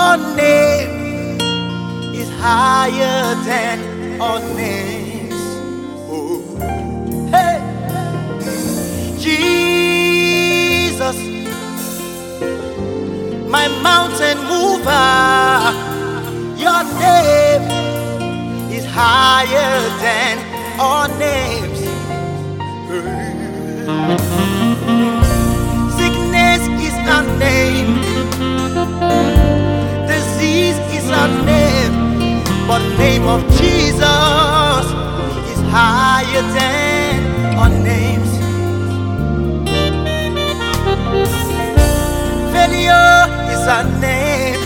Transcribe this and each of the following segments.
your name is higher than all names. Oh, hey, Jesus, my mountain mover, your name is higher than all names. Sickness is a name, disease is a name, but the name of Jesus is higher than all names. Failure is a name,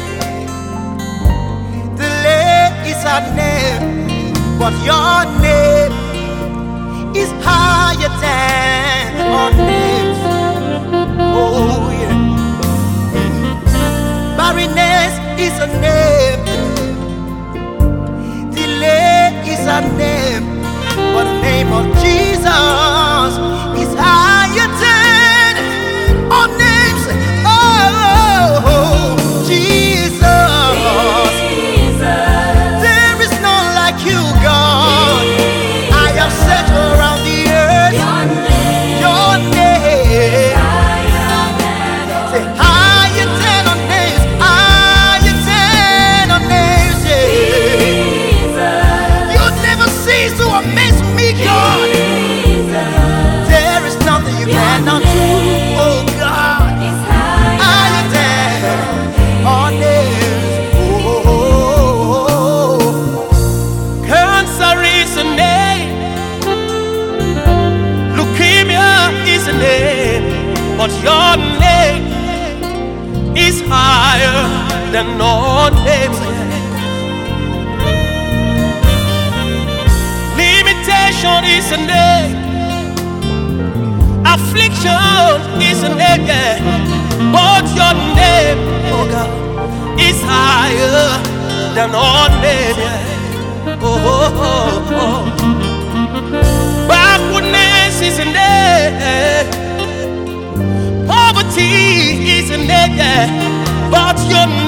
delay is a name, but your name is higher than all names. Oh yeah. Barrenness is a name, delay is a name, but the name of Jesus is higher than all names. Oh, Jesus, there is none like you, God. I have searched around the earth. Your name, say higher than all names, higher than all names. Yeah. You never cease to amaze me, God. There is nothing you cannot do, oh God. Higher than all names. Oh, cancer is a name, leukemia is a name, but your name is higher than all names. Limitation is a name, affliction is a name, yeah. But your name, oh God, is higher than all names. Yeah. Oh, oh, oh, oh. Backwardness is a name, poverty is a name, yeah. But your